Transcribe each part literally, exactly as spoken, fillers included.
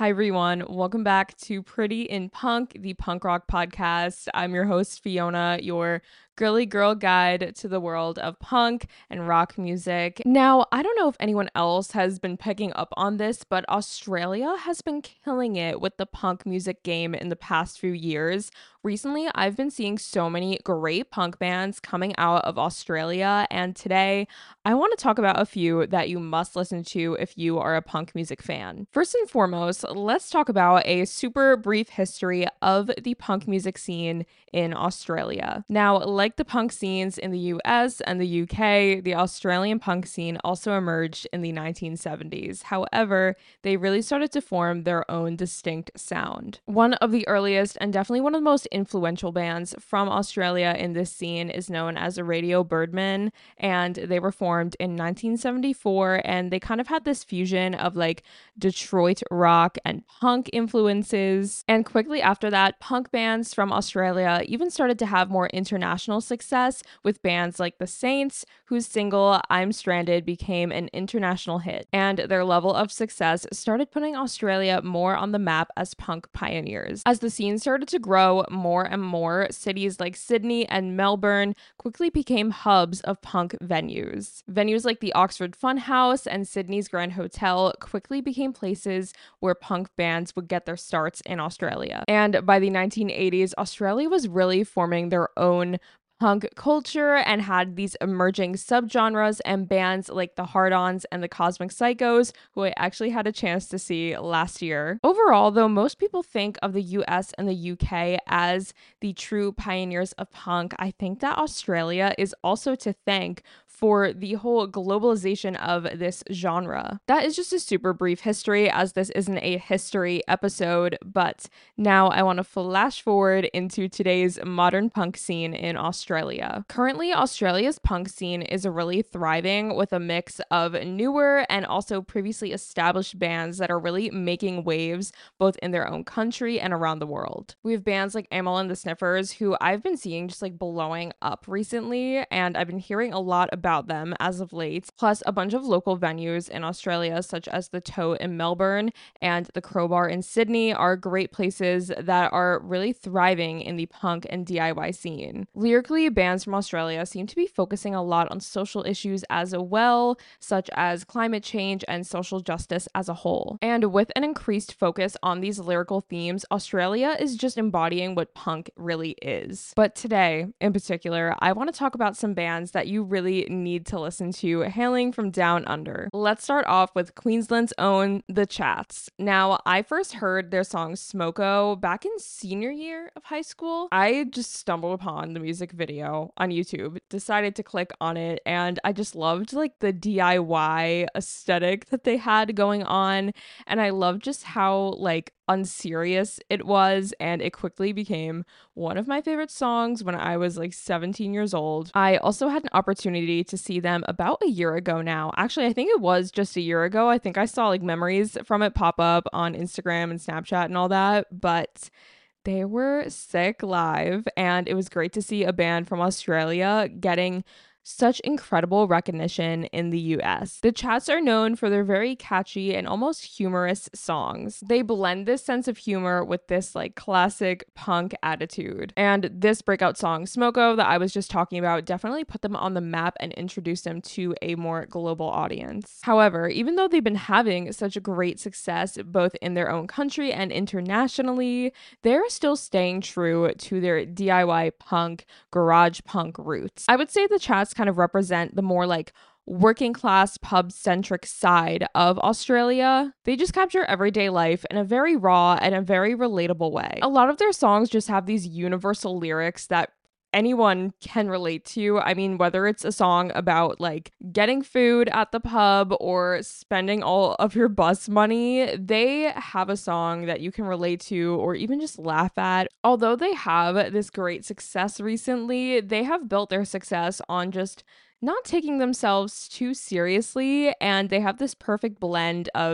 Hi, everyone. Welcome back to Pretty in Punk, the punk rock podcast. I'm your host, Fiona, your girly girl guide to the world of punk and rock music. Now, I don't know if anyone else has been picking up on this, but Australia has been killing it with the punk music game in the past few years. Recently, I've been seeing so many great punk bands coming out of Australia, and today I want to talk about a few that you must listen to if you are a punk music fan. First and foremost, let's talk about a super brief history of the punk music scene in Australia. Now, like the punk scenes in the U S and the U K, the Australian punk scene also emerged in the nineteen seventies. However, they really started to form their own distinct sound. One of the earliest and definitely one of the most influential bands from Australia in this scene is known as Radio Birdmen, and they were formed in nineteen seventy-four, and they kind of had this fusion of like Detroit rock and punk influences. And quickly after that, punk bands from Australia even started to have more international success with bands like The Saints, whose single I'm Stranded became an international hit. And their level of success started putting Australia more on the map as punk pioneers. As the scene started to grow more and more, cities like Sydney and Melbourne quickly became hubs of punk venues. Venues like the Oxford Funhouse and Sydney's Grand Hotel quickly became places where punk bands would get their starts in Australia. And by the nineteen eighties, Australia was really forming their own punk culture and had these emerging subgenres and bands like the Hard-Ons and the Cosmic Psychos, who I actually had a chance to see last year. Overall, though, most people think of the U S and the U K as the true pioneers of punk, I think that Australia is also to thank for the whole globalization of this genre. That is just a super brief history, as this isn't a history episode, but now I want to flash forward into today's modern punk scene in Australia. Currently, Australia's punk scene is really thriving with a mix of newer and also previously established bands that are really making waves both in their own country and around the world. We have bands like Amyl and the Sniffers, who I've been seeing just like blowing up recently, and I've been hearing a lot about them as of late, plus a bunch of local venues in Australia such as the Tote in Melbourne and the Crowbar in Sydney are great places that are really thriving in the punk and D I Y scene. Lyrically, bands from Australia seem to be focusing a lot on social issues as well, such as climate change and social justice as a whole. And with an increased focus on these lyrical themes, Australia is just embodying what punk really is. But today, in particular, I want to talk about some bands that you really need to listen to hailing from down under. Let's start off with Queensland's own The Chats. Now, I first heard their song Smoko back in senior year of high school. I just stumbled upon the music video on YouTube, decided to click on it, and I just loved like the D I Y aesthetic that they had going on, and I loved just how like unserious it was, and it quickly became one of my favorite songs when I was like seventeen years old. I also had an opportunity to see them about a year ago now. Actually, I think it was just a year ago. I think I saw like memories from it pop up on Instagram and Snapchat and all that, but they were sick live, and it was great to see a band from Australia getting such incredible recognition in the U S. The Chats are known for their very catchy and almost humorous songs. They blend this sense of humor with this like classic punk attitude. And this breakout song, Smoko, that I was just talking about, definitely put them on the map and introduced them to a more global audience. However, even though they've been having such a great success both in their own country and internationally, they're still staying true to their D I Y punk, garage punk roots. I would say the Chats kind of represent the more like working class pub centric side of Australia. They just capture everyday life in a very raw and a very relatable way. A lot of their songs just have these universal lyrics that anyone can relate to. I mean, whether it's a song about like getting food at the pub or spending all of your bus money, they have a song that you can relate to or even just laugh at. Although they have this great success recently, they have built their success on just not taking themselves too seriously, and they have this perfect blend of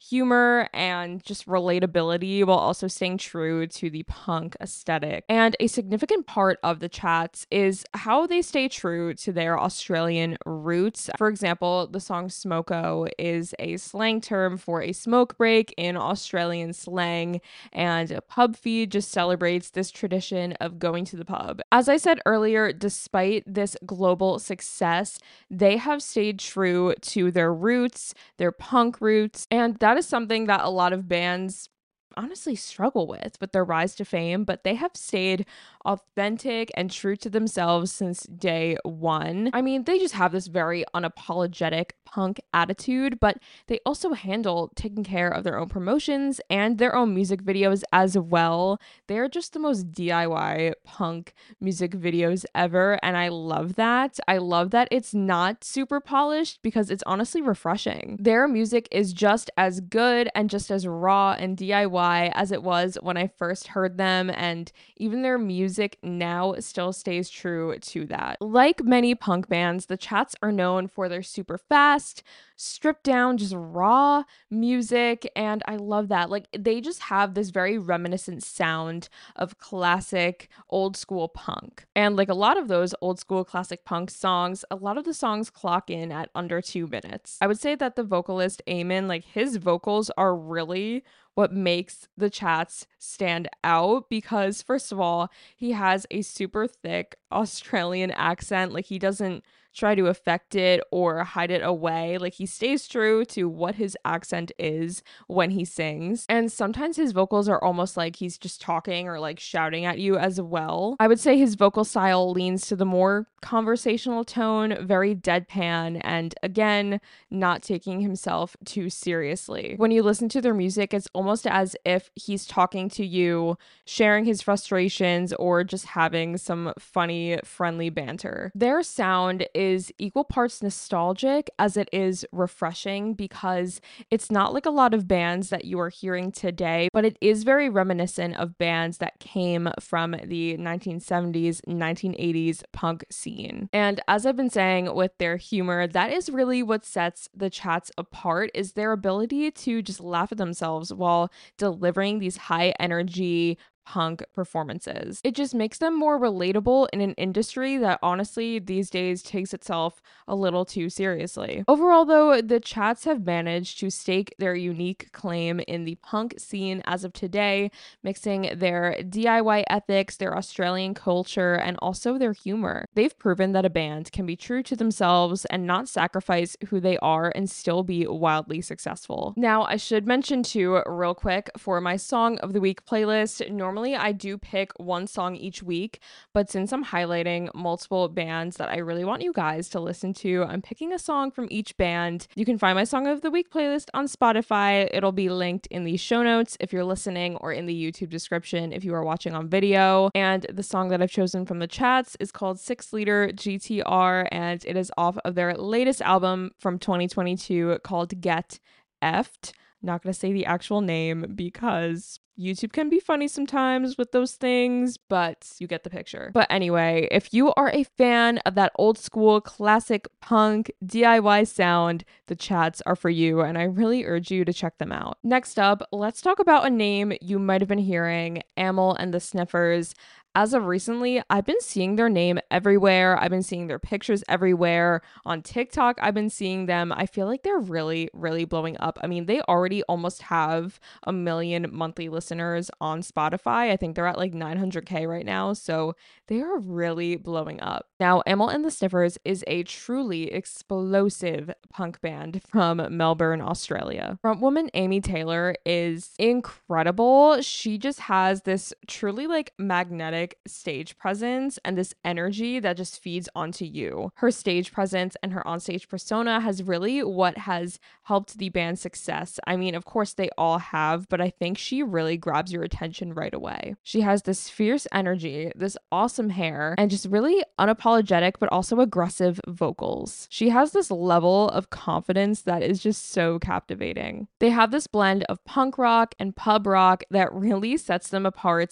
humor and just relatability while also staying true to the punk aesthetic. And a significant part of the chats is how they stay true to their Australian roots. For example, the song Smoko is a slang term for a smoke break in Australian slang, and Pub Feed just celebrates this tradition of going to the pub. As I said earlier, despite this global success, they have stayed true to their roots, their punk roots, and that is something that a lot of bands honestly struggle with with their rise to fame, but they have stayed authentic and true to themselves since day one. I mean, they just have this very unapologetic punk attitude, but they also handle taking care of their own promotions and their own music videos as well. They're just the most D I Y punk music videos ever, and I love that. I love that it's not super polished because it's honestly refreshing. Their music is just as good and just as raw and D I Y as it was when I first heard them, and even their music now still stays true to that. Like many punk bands, the Chats are known for their super fast, stripped down, just raw music, and I love that. Like, they just have this very reminiscent sound of classic old school punk. And like a lot of those old school classic punk songs, a lot of the songs clock in at under two minutes. I would say that the vocalist Eamon, like his vocals are really what makes the Chats stand out, because first of all, he has a super thick Australian accent. Like, he doesn't try to affect it or hide it away. Like, he stays true to what his accent is when he sings. And sometimes his vocals are almost like he's just talking or like shouting at you as well. I would say his vocal style leans to the more conversational tone, very deadpan, and again, not taking himself too seriously. When you listen to their music, it's almost as if he's talking to you, sharing his frustrations, or just having some funny, friendly banter. Their sound is equal parts nostalgic as it is refreshing, because it's not like a lot of bands that you are hearing today, but it is very reminiscent of bands that came from the nineteen seventies, nineteen eighties punk scene. And as I've been saying with their humor, that is really what sets the Chats apart, is their ability to just laugh at themselves while delivering these high energy punk performances. It just makes them more relatable in an industry that honestly these days takes itself a little too seriously. Overall though, the Chats have managed to stake their unique claim in the punk scene as of today, mixing their D I Y ethics, their Australian culture, and also their humor. They've proven that a band can be true to themselves and not sacrifice who they are and still be wildly successful. Now, I should mention too, real quick, for my Song of the Week playlist, normally Normally, I do pick one song each week, but since I'm highlighting multiple bands that I really want you guys to listen to, I'm picking a song from each band. You can find my Song of the Week playlist on Spotify. It'll be linked in the show notes if you're listening, or in the YouTube description if you are watching on video. And the song that I've chosen from the Chats is called Six Liter G T R, and it is off of their latest album from twenty twenty-two called Get Effed. Not going to say the actual name because YouTube can be funny sometimes with those things, but you get the picture. But anyway, if you are a fan of that old school classic punk D I Y sound, the Chats are for you, and I really urge you to check them out. Next up, let's talk about a name you might have been hearing, Amyl and the Sniffers. As of recently, I've been seeing their name everywhere. I've been seeing their pictures everywhere. On TikTok, I've been seeing them. I feel like they're really, really blowing up. I mean, they already almost have a million monthly listeners on Spotify. I think they're at like nine hundred K right now. So they are really blowing up. Now, Amyl and the Sniffers is a truly explosive punk band from Melbourne, Australia. Frontwoman Amy Taylor is incredible. She just has this truly like magnetic stage presence and this energy that just feeds onto you. Her stage presence and her onstage persona has really what has helped the band's success. I mean, of course they all have, but I think she really grabs your attention right away. She has this fierce energy, this awesome hair, and just really unapologetic but also aggressive vocals. She has this level of confidence that is just so captivating. They have this blend of punk rock and pub rock that really sets them apart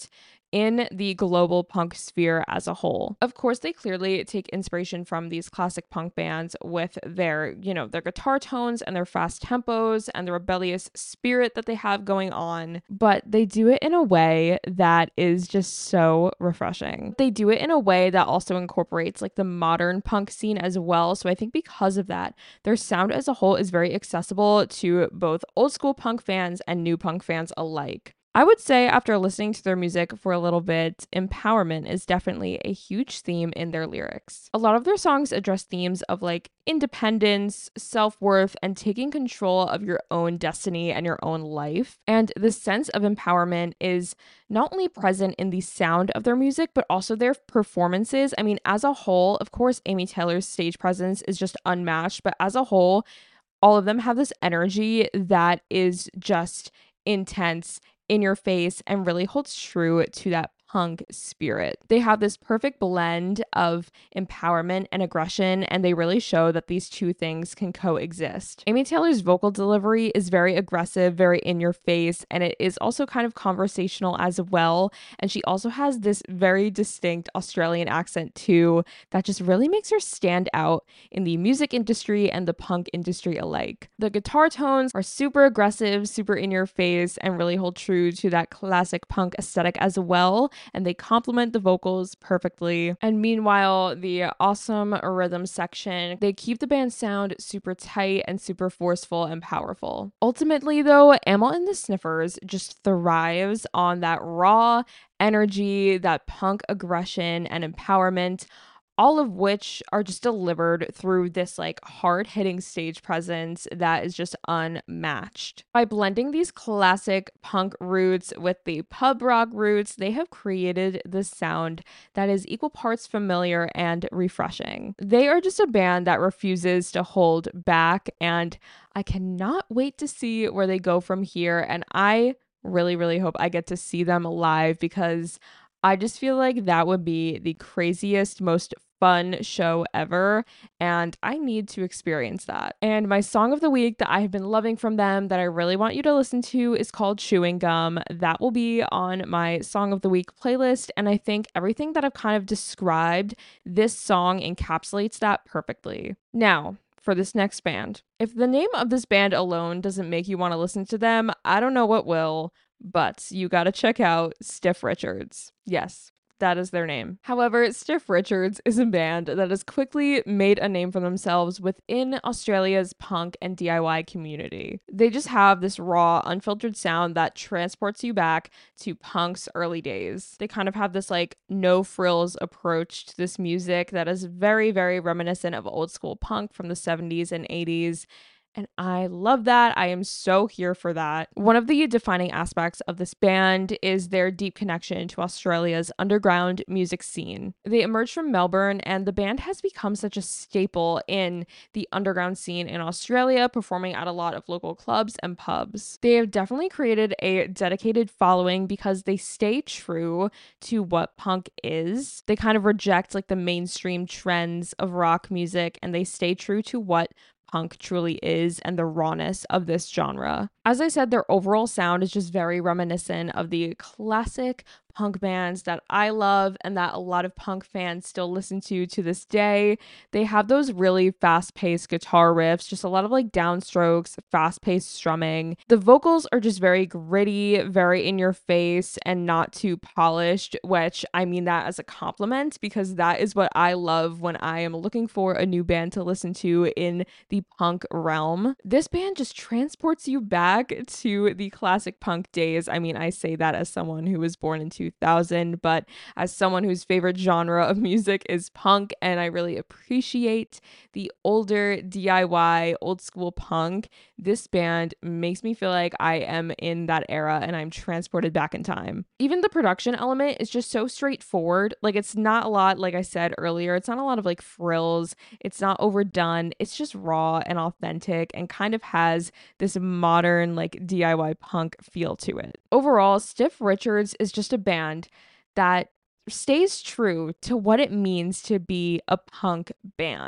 in the global punk sphere as a whole. Of course, they clearly take inspiration from these classic punk bands with their, you know, their guitar tones and their fast tempos and the rebellious spirit that they have going on, but they do it in a way that is just so refreshing. They do it in a way that also incorporates like the modern punk scene as well. So I think because of that, their sound as a whole is very accessible to both old school punk fans and new punk fans alike. I would say after listening to their music for a little bit, empowerment is definitely a huge theme in their lyrics. A lot of their songs address themes of like independence, self-worth, and taking control of your own destiny and your own life. And this sense of empowerment is not only present in the sound of their music, but also their performances. I mean, as a whole, of course, Amy Taylor's stage presence is just unmatched, but as a whole, all of them have this energy that is just intense, in your face, and really holds true to that punk spirit. They have this perfect blend of empowerment and aggression, and they really show that these two things can coexist. Amy Taylor's vocal delivery is very aggressive, very in your face, and it is also kind of conversational as well. And she also has this very distinct Australian accent too that just really makes her stand out in the music industry and the punk industry alike. The guitar tones are super aggressive, super in your face, and really hold true to that classic punk aesthetic as well, and they complement the vocals perfectly. And meanwhile, the awesome rhythm section, they keep the band's sound super tight and super forceful and powerful. Ultimately though, Amyl and the Sniffers just thrives on that raw energy, that punk aggression and empowerment, all of which are just delivered through this like hard-hitting stage presence that is just unmatched. By blending these classic punk roots with the pub rock roots, they have created this sound that is equal parts familiar and refreshing. They are just a band that refuses to hold back, and I cannot wait to see where they go from here, and I really, really hope I get to see them live because I just feel like that would be the craziest, most fun show ever, and I need to experience that. And my song of the week that I have been loving from them that I really want you to listen to is called Chewing Gum. That will be on my song of the week playlist, and I think everything that I've kind of described, this song encapsulates that perfectly. Now, for this next band. If the name of this band alone doesn't make you want to listen to them, I don't know what will, but you gotta check out Stiff Richards. Yes, that is their name. However, Stiff Richards is a band that has quickly made a name for themselves within Australia's punk and D I Y community. They just have this raw, unfiltered sound that transports you back to punk's early days. They kind of have this like no frills approach to this music that is very, very reminiscent of old school punk from the seventies and eighties. And I love that. I am so here for that. One of the defining aspects of this band is their deep connection to Australia's underground music scene. They emerged from Melbourne, and the band has become such a staple in the underground scene in Australia, performing at a lot of local clubs and pubs. They have definitely created a dedicated following because they stay true to what punk is. They kind of reject like the mainstream trends of rock music, and they stay true to what punk truly is and the rawness of this genre. As I said, their overall sound is just very reminiscent of the classic punk bands that I love and that a lot of punk fans still listen to to this day. They have those really fast-paced guitar riffs, just a lot of like downstrokes, fast-paced strumming. The vocals are just very gritty, very in your face, and not too polished, which I mean that as a compliment because that is what I love when I am looking for a new band to listen to in the punk realm. This band just transports you back to the classic punk days. I mean, I say that as someone who was born in two thousand, but as someone whose favorite genre of music is punk, and I really appreciate the older D I Y, old school punk, this band makes me feel like I am in that era and I'm transported back in time. Even the production element is just so straightforward. Like, it's not a lot, like I said earlier, it's not a lot of like frills. It's not overdone. It's just raw and authentic and kind of has this modern like D I Y punk feel to it. Overall, Stiff Richards is just a band that stays true to what it means to be a punk band.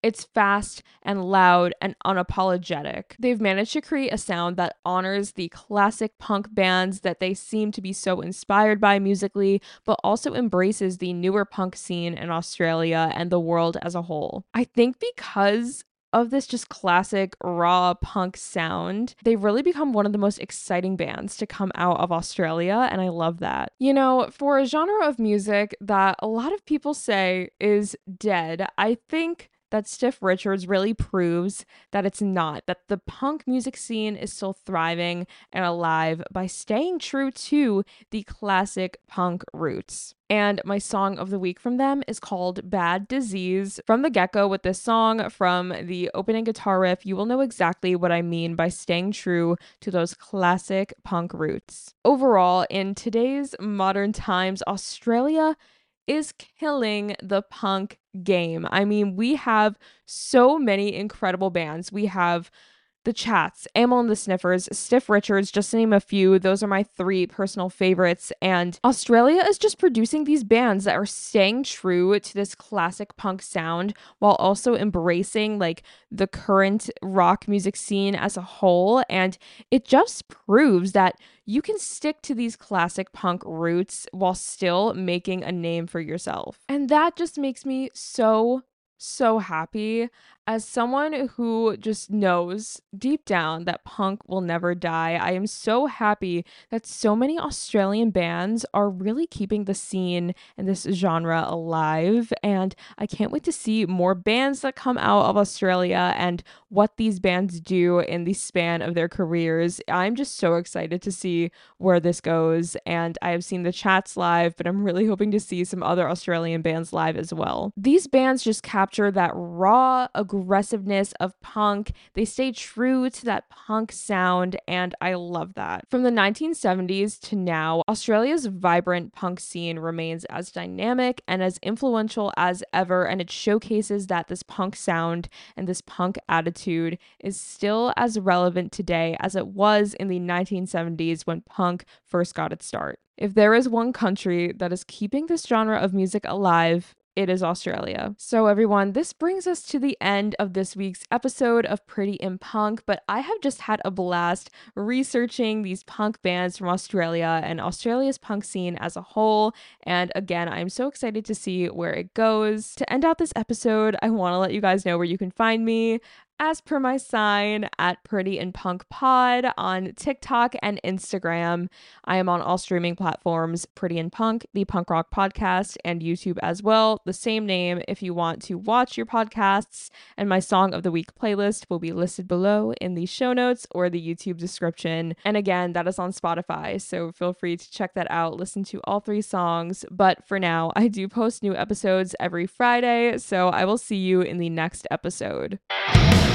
It's fast and loud and unapologetic. They've managed to create a sound that honors the classic punk bands that they seem to be so inspired by musically, but also embraces the newer punk scene in Australia and the world as a whole. I think because of this just classic raw punk sound, they've really become one of the most exciting bands to come out of Australia, and I love that. You know, for a genre of music that a lot of people say is dead, I think that Stiff Richards really proves that it's not, that the punk music scene is still thriving and alive by staying true to the classic punk roots. And my song of the week from them is called Bad Disease. From the get-go with this song, from the opening guitar riff, you will know exactly what I mean by staying true to those classic punk roots. Overall, in today's modern times, Australia is killing the punk game. I mean, we have so many incredible bands. We have The Chats, Amyl and the Sniffers, Stiff Richards, just to name a few. Those are my three personal favorites. And Australia is just producing these bands that are staying true to this classic punk sound while also embracing like the current rock music scene as a whole. And it just proves that you can stick to these classic punk roots while still making a name for yourself. And that just makes me so so happy as someone who just knows deep down that punk will never die. I am so happy that so many Australian bands are really keeping the scene and this genre alive. And I can't wait to see more bands that come out of Australia and what these bands do in the span of their careers. I'm just so excited to see where this goes. And I have seen the Chats live, but I'm really hoping to see some other Australian bands live as well. These bands just capture that raw aggressiveness of punk. They stay true to that punk sound, and I love that. From the nineteen seventies to now, Australia's vibrant punk scene remains as dynamic and as influential as ever, and it showcases that this punk sound and this punk attitude is still as relevant today as it was in the nineteen seventies when punk first got its start. If there is one country that is keeping this genre of music alive, it is Australia. So everyone, this brings us to the end of this week's episode of Pretty in Punk, but I have just had a blast researching these punk bands from Australia and Australia's punk scene as a whole. And again, I'm so excited to see where it goes. To end out this episode, I want to let you guys know where you can find me. As per my sign, at Pretty in Punk Pod on TikTok and Instagram. I am on all streaming platforms, Pretty in Punk, the punk rock podcast, and YouTube as well. The same name if you want to watch your podcasts. And my Song of the Week playlist will be listed below in the show notes or the YouTube description. And again, that is on Spotify, so feel free to check that out. Listen to all three songs. But for now, I do post new episodes every Friday, so I will see you in the next episode.